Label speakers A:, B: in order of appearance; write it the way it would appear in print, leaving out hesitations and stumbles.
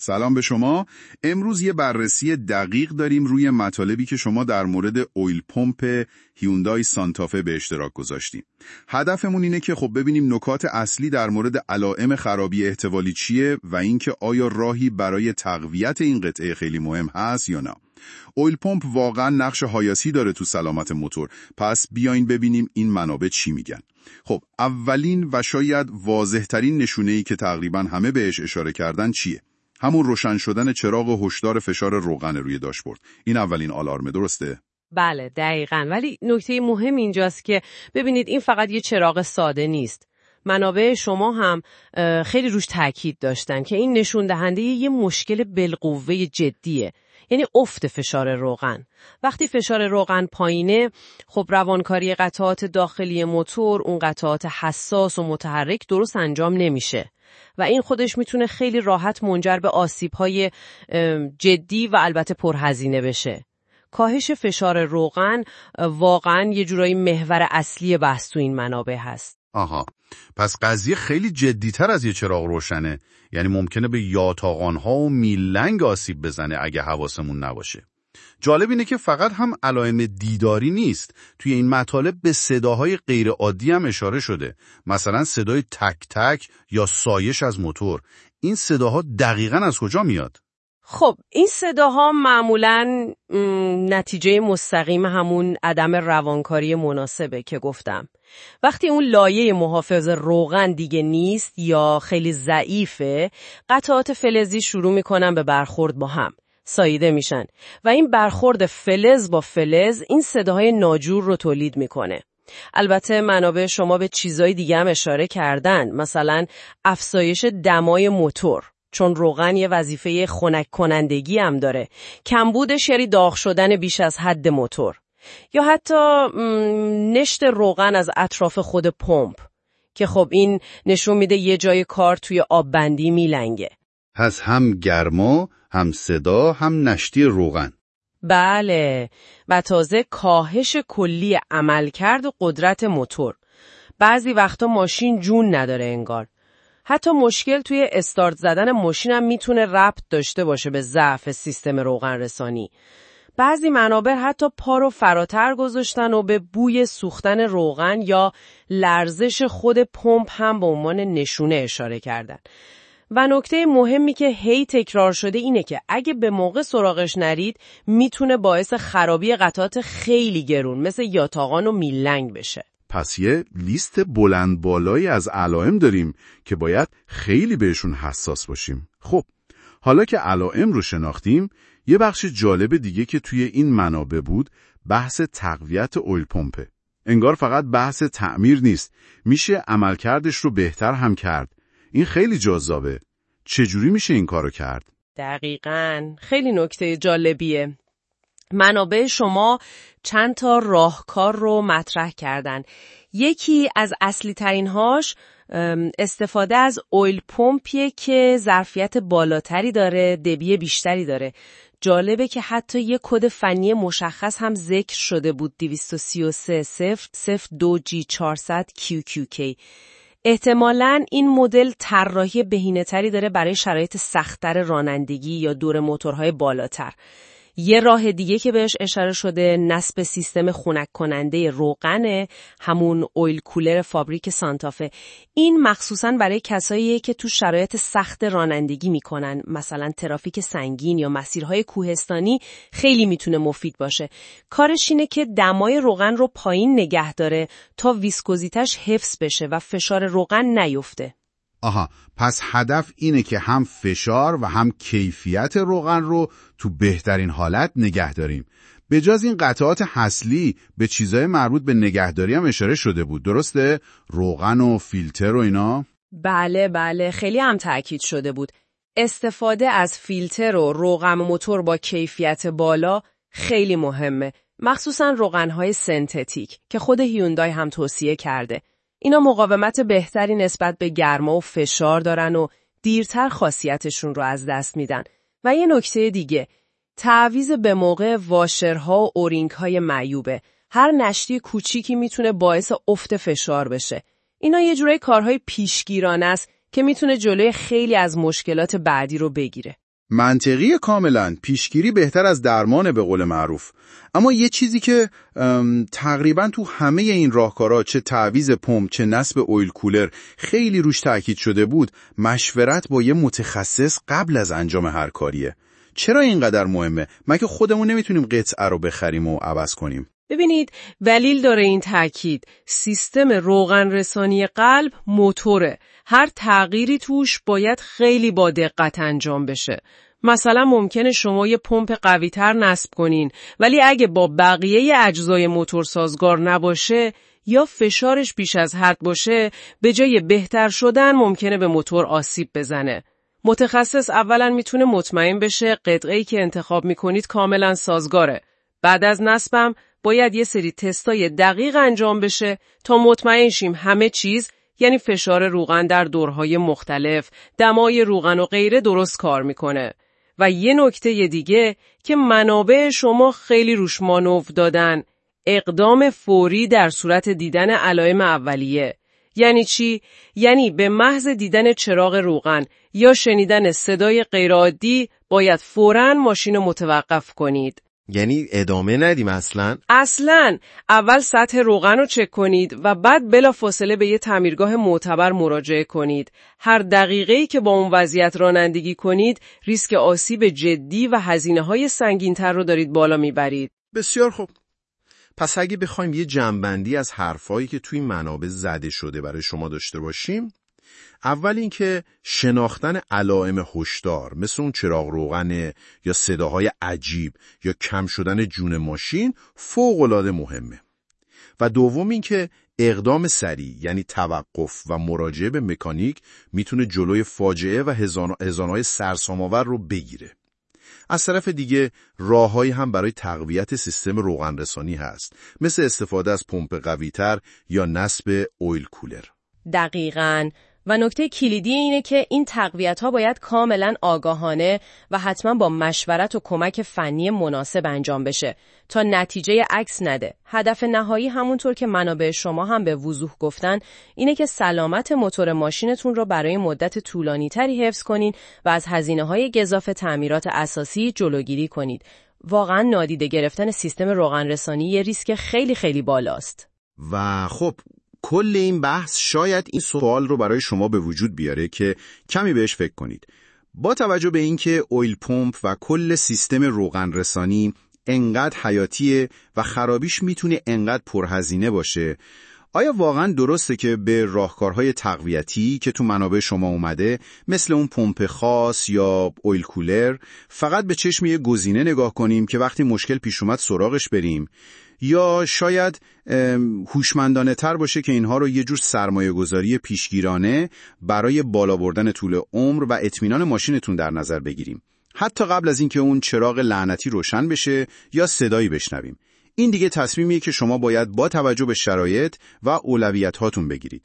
A: سلام به شما. امروز یه بررسی دقیق داریم روی مطالبی که شما در مورد اویل پمپ هیوندای سانتافه به اشتراک گذاشتیم. هدفمون اینه که ببینیم نکات اصلی در مورد علائم خرابی احتمالی چیه و اینکه آیا راهی برای تقویت این قطعه خیلی مهم هست یا نه. اویل پمپ واقعا نقش حیاتی داره تو سلامت موتور، پس بیاین ببینیم این منابع چی میگن. اولین و شاید واضح‌ترین نشونه‌ای که تقریبا همه بهش اشاره کردن چیه؟ همون روشن شدن چراغ هشدار فشار روغن روی داشبورد. این اولین آلارمه، درسته؟
B: بله دقیقاً، ولی نکته مهم اینجاست که ببینید این فقط یه چراغ ساده نیست. منابع شما هم خیلی روش تاکید داشتن که این نشون دهنده یه مشکل بالقوه جدیه، یعنی افت فشار روغن. وقتی فشار روغن پایینه، روانکاری قطعات داخلی موتور، اون قطعات حساس و متحرک درست انجام نمیشه و این خودش میتونه خیلی راحت منجر به آسیب‌های جدی و البته پرهزینه بشه. کاهش فشار روغن واقعاً یه جورایی محور اصلی بحث تو این منابع هست.
C: آها، پس قضیه خیلی جدی‌تر از یه چراغ روشنه، یعنی ممکنه به یاتاقان‌ها و میلنگ آسیب بزنه اگه حواسمون نباشه. جالب اینه که فقط هم علائم دیداری نیست، توی این مطالب به صداهای غیر عادی هم اشاره شده، مثلا صدای تک تک یا سایش از موتور. این صداها دقیقاً از کجا میاد؟
B: این صداها معمولاً نتیجه مستقیم همون عدم روانکاری مناسبه که گفتم. وقتی اون لایه محافظ روغن دیگه نیست یا خیلی ضعیفه، قطعات فلزی شروع میکنن به برخورد با هم، ساییده میشن و این برخورد فلز با فلز این صداهای ناجور رو تولید میکنه. البته منابع شما به چیزای دیگه هم اشاره کردن، مثلا افزایش دمای موتور، چون روغن یه وظیفه خنک کنندگی هم داره، کمبودش یعنی داغ شدن بیش از حد موتور، یا حتی نشت روغن از اطراف خود پمپ که این نشون میده یه جای کار توی آب بندی میلنگه.
C: پس هم گرما، هم صدا، هم نشتی روغن.
B: بله، و تازه کاهش کلی عملکرد و قدرت موتور. بعضی وقتا ماشین جون نداره انگار. حتی مشکل توی استارت زدن ماشین هم میتونه ربط داشته باشه به ضعف سیستم روغن رسانی. بعضی منابع حتی پا رو فراتر گذاشتن و به بوی سوختن روغن یا لرزش خود پمپ هم به عنوان نشونه اشاره کردن. و نکته مهمی که هی تکرار شده اینه که اگه به موقع سراغش نرید میتونه باعث خرابی قطعات خیلی گرون مثل یاتاقان و میلنگ بشه.
A: پس یه لیست بلند بالایی از علائم داریم که باید خیلی بهشون حساس باشیم. حالا که علائم رو شناختیم، یه بخش جالب دیگه که توی این منابع بود بحث تقویت اویل پمپه. انگار فقط بحث تعمیر نیست، میشه عملکردش رو بهتر هم کرد. این خیلی جذابه. چجوری میشه این کارو کرد؟
B: دقیقاً، خیلی نکته جالبیه. منابع شما چند تا راهکار رو مطرح کردن. یکی از اصلی ترین هاش استفاده از اویل پمپیه که ظرفیت بالاتری داره، دبی بیشتری داره. جالبه که حتی یه کد فنی مشخص هم ذکر شده بود، 233-002G400QQK. احتمالاً این مدل طراحی بهینه‌تری داره برای شرایط سخت‌تر رانندگی یا دور موتورهای بالاتر. یه راه دیگه که بهش اشاره شده نصب سیستم خنک کننده روغنه، همون اویل کولر فابریک سانتافه. این مخصوصاً برای کساییه که تو شرایط سخت رانندگی میکنن، مثلا ترافیک سنگین یا مسیرهای کوهستانی، خیلی میتونه مفید باشه. کارش اینه که دمای روغن رو پایین نگه داره تا ویسکوزیتش حفظ بشه و فشار روغن نیفته.
C: آها، پس هدف اینه که هم فشار و هم کیفیت روغن رو تو بهترین حالت نگه داریم. به جز این قطعات هسلی به چیزای مربوط به نگهداری هم اشاره شده بود، درسته؟ روغن و فیلتر و اینا؟
B: بله، خیلی هم تأکید شده بود. استفاده از فیلتر و روغن موتور با کیفیت بالا خیلی مهمه، مخصوصا روغن‌های سنتتیک که خود هیوندای هم توصیه کرده. اینا مقاومت بهتری نسبت به گرما و فشار دارن و دیرتر خاصیتشون رو از دست میدن. و یه نکته دیگه، تعویض به موقع واشرها و اورینگ‌های معیوبه. هر نشتی کوچیکی میتونه باعث افت فشار بشه. اینا یه جورای کارهای پیشگیرانه است که میتونه جلوی خیلی از مشکلات بعدی رو بگیره.
A: منطقی کاملا، پیشگیری بهتر از درمانه به قول معروف. اما یه چیزی که تقریبا تو همه این راهکارها، چه تعویض پمپ چه نصب اویل کولر، خیلی روش تاکید شده بود، مشورت با یه متخصص قبل از انجام هر کاریه. چرا اینقدر مهمه؟ مگه خودمون نمیتونیم قطعه رو بخریم و عوض کنیم؟
B: ببینید، دلیل داره این تاکید. سیستم روغن رسانی قلب موتوره. هر تغییری توش باید خیلی با دقت انجام بشه. مثلا ممکنه شما یه پمپ قوی‌تر نصب کنین، ولی اگه با بقیه اجزای موتور سازگار نباشه یا فشارش بیش از حد باشه، به جای بهتر شدن ممکنه به موتور آسیب بزنه. متخصص اولا میتونه مطمئن بشه قطعه‌ای که انتخاب میکنید کاملا سازگاره. بعد از نصبم باید یه سری تستای دقیق انجام بشه تا مطمئن شیم همه چیز، یعنی فشار روغن در دورهای مختلف، دمای روغن و غیره درست کار میکنه. و یه نکته دیگه که منابع شما خیلی روش مانور دادن، اقدام فوری در صورت دیدن علائم اولیه. یعنی چی؟ یعنی به محض دیدن چراغ روغن یا شنیدن صدای غیرعادی باید فوراً ماشین رو متوقف کنید.
D: یعنی ادامه ندیم اصلاً؟
B: اصلاً. اول سطح روغن رو چک کنید و بعد بلافاصله به یه تعمیرگاه معتبر مراجعه کنید. هر دقیقه‌ای که با اون وضعیت رانندگی کنید، ریسک آسیب جدی و هزینه‌های سنگین‌تر رو دارید بالا میبرید.
D: بسیار خوب. پس اگه بخوایم یه جمع‌بندی از حرفایی که توی منابع زده شده برای شما داشته باشیم، اول اینکه شناختن علائم هشدار مثل اون چراغ روغن یا صداهای عجیب یا کم شدن جون ماشین فوق‌العاده مهمه. و دوم اینکه اقدام سریع یعنی توقف و مراجعه به مکانیک میتونه جلوی فاجعه و هزانه‌های سرسام‌آور رو بگیره. از طرف دیگه راههایی هم برای تقویت سیستم روغن رسانی هست، مثل استفاده از پمپ قوی‌تر یا نصب اویل کولر.
B: دقیقاً. و نکته کلیدی اینه که این تقویت‌ها باید کاملاً آگاهانه و حتما با مشورت و کمک فنی مناسب انجام بشه تا نتیجه عکس نده. هدف نهایی همونطور که منابع شما هم به وضوح گفتن اینه که سلامت موتور ماشینتون رو برای مدت طولانی‌تری حفظ کنین و از هزینه‌های گزاف تعمیرات اساسی جلوگیری کنید. واقعاً نادیده گرفتن سیستم روغن رسانی یه ریسک خیلی خیلی بالاست.
A: و خب کل این بحث شاید این سوال رو برای شما به وجود بیاره که کمی بهش فکر کنید. با توجه به اینکه اویل پمپ و کل سیستم روغن رسانی انقدر حیاتیه و خرابیش میتونه انقدر پرهزینه باشه، آیا واقعا درسته که به راهکارهای تقویتی که تو منابع شما اومده مثل اون پمپ خاص یا اویل کولر فقط به چشم یه گزینه نگاه کنیم که وقتی مشکل پیش اومد سراغش بریم، یا شاید هوشمندانه تر باشه که اینها رو یه جور سرمایه گذاری پیشگیرانه برای بالا بردن طول عمر و اطمینان ماشینتون در نظر بگیریم، حتی قبل از اینکه اون چراغ لعنتی روشن بشه یا صدایی بشنویم. این دیگه تصمیمیه که شما باید با توجه به شرایط و اولویت هاتون بگیرید.